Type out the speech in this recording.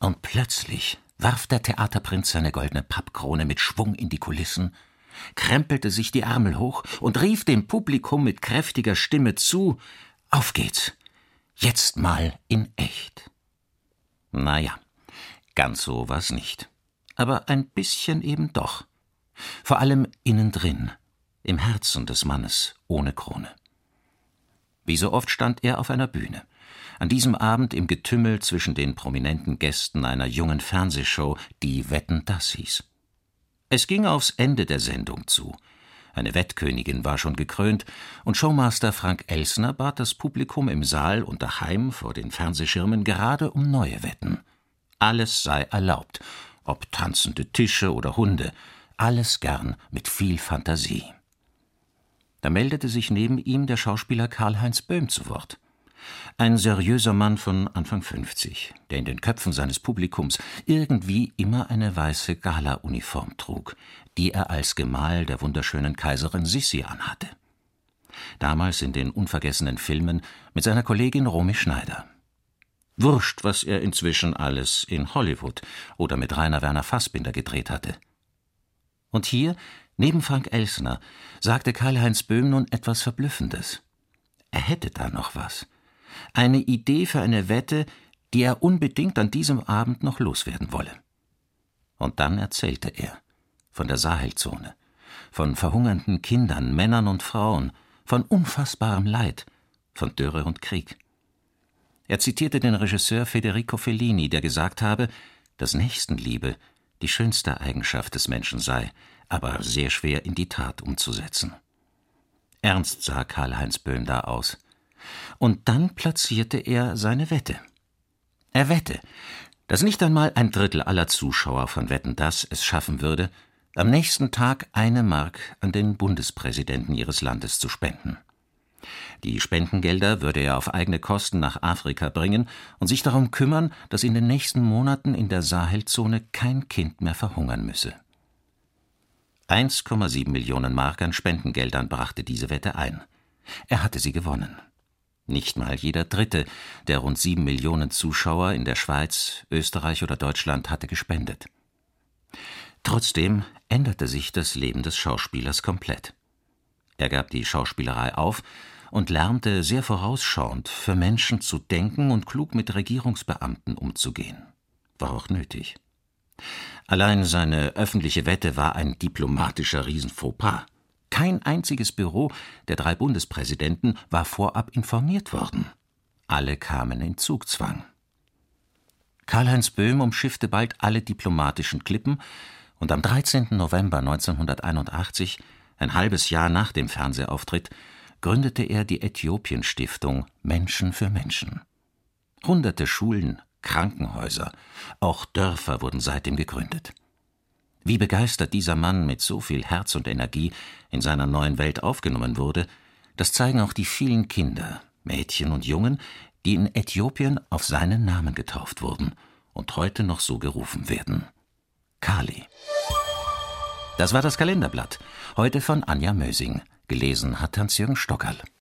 Und plötzlich warf der Theaterprinz seine goldene Pappkrone mit Schwung in die Kulissen, krempelte sich die Ärmel hoch und rief dem Publikum mit kräftiger Stimme zu: »Auf geht's! Jetzt mal in echt!« Naja, ganz so war's nicht. Aber ein bisschen eben doch. Vor allem innen drin, im Herzen des Mannes ohne Krone. Wie so oft stand er auf einer Bühne. An diesem Abend im Getümmel zwischen den prominenten Gästen einer jungen Fernsehshow, die Wetten, dass hieß. Es ging aufs Ende der Sendung zu. Eine Wettkönigin war schon gekrönt, und Showmaster Frank Elsner bat das Publikum im Saal und daheim vor den Fernsehschirmen gerade um neue Wetten. Alles sei erlaubt, ob tanzende Tische oder Hunde, alles gern mit viel Fantasie. Da meldete sich neben ihm der Schauspieler Karl-Heinz Böhm zu Wort. Ein seriöser Mann von Anfang 50, der in den Köpfen seines Publikums irgendwie immer eine weiße Gala-Uniform trug, die er als Gemahl der wunderschönen Kaiserin Sissi anhatte. Damals in den unvergessenen Filmen mit seiner Kollegin Romy Schneider. Wurscht, was er inzwischen alles in Hollywood oder mit Rainer Werner Fassbinder gedreht hatte. Und hier, neben Frank Elsner, sagte Karl-Heinz Böhm nun etwas Verblüffendes. Er hätte da noch was. Eine Idee für eine Wette, die er unbedingt an diesem Abend noch loswerden wolle. Und dann erzählte er von der Sahelzone, von verhungernden Kindern, Männern und Frauen, von unfassbarem Leid, von Dürre und Krieg. Er zitierte den Regisseur Federico Fellini, der gesagt habe, dass Nächstenliebe die schönste Eigenschaft des Menschen sei, aber sehr schwer in die Tat umzusetzen. Ernst sah Karl-Heinz Böhm da aus. Und dann platzierte er seine Wette. Er wette, dass nicht einmal ein Drittel aller Zuschauer von Wetten, dass es schaffen würde, am nächsten Tag 1 Mark an den Bundespräsidenten ihres Landes zu spenden. Die Spendengelder würde er auf eigene Kosten nach Afrika bringen und sich darum kümmern, dass in den nächsten Monaten in der Sahelzone kein Kind mehr verhungern müsse. 1,7 Millionen Mark an Spendengeldern brachte diese Wette ein. Er hatte sie gewonnen. Nicht mal jeder Dritte der rund 7 Millionen Zuschauer in der Schweiz, Österreich oder Deutschland hatte gespendet. Trotzdem änderte sich das Leben des Schauspielers komplett. Er gab die Schauspielerei auf und lernte sehr vorausschauend, für Menschen zu denken und klug mit Regierungsbeamten umzugehen. War auch nötig. Allein seine öffentliche Wette war ein diplomatischer Riesenfauxpas. Kein einziges Büro der 3 Bundespräsidenten war vorab informiert worden. Alle kamen in Zugzwang. Karl-Heinz Böhm umschiffte bald alle diplomatischen Klippen und am 13. November 1981, ein halbes Jahr nach dem Fernsehauftritt, gründete er die Äthiopien-Stiftung Menschen für Menschen. Hunderte Schulen, Krankenhäuser, auch Dörfer wurden seitdem gegründet. Wie begeistert dieser Mann mit so viel Herz und Energie in seiner neuen Welt aufgenommen wurde, das zeigen auch die vielen Kinder, Mädchen und Jungen, die in Äthiopien auf seinen Namen getauft wurden und heute noch so gerufen werden. Kali. Das war das Kalenderblatt, heute von Anja Mösing. Gelesen hat Hans-Jürgen Stockerl.